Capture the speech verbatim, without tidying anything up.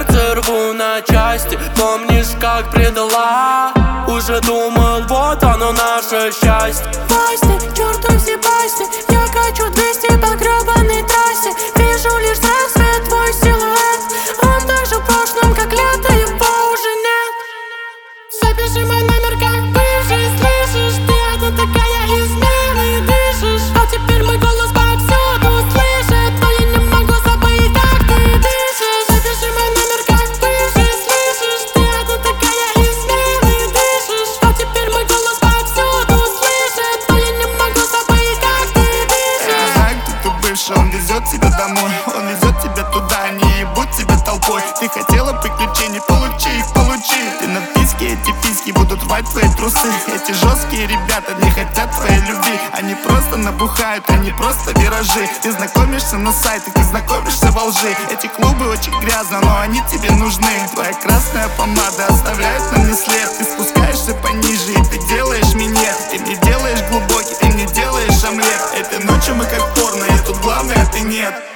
сердце рву на части. Помнишь, как предала? Уже думал, вот оно наше счастье. Пасти, черту все пасти. Я качу двести по гребаной трассе. Вижу лишь рассвет, твой силуэт. Он так же в прошлом, как лето, его уже нет. Запиши мой номер как бывший. Слышишь, ты это такая измены дышишь. А теперь мой голос повсюду слышит, но я не могу забыть, как ты дышишь. Запиши мой номер как бывший. Слышишь, ты это такая измены дышишь. А теперь мой голос повсюду слышит, но я не могу забыть, как ты дышишь. Я знаю, кто ты бывший, он везет тебя домой. Он везет тебя туда, они ебут тебя толпой. Ты хотела приключений, получи их, получи. Ты на письке, эти письки будут рвать твои трусы. Эти жесткие ребята не хотят твоей любви. Они просто набухают, они просто виражи. Ты знакомишься на сайтах, ты знакомишься во лжи. Эти клубы очень грязно, но они тебе нужны. Твоя красная помада оставляет на мне след. Ты спускаешься пониже и ты делаешь минет. Ты мне делаешь глубокий, ты мне делаешь омлет. Этой ночью мы как порно, и тут главное ты нет.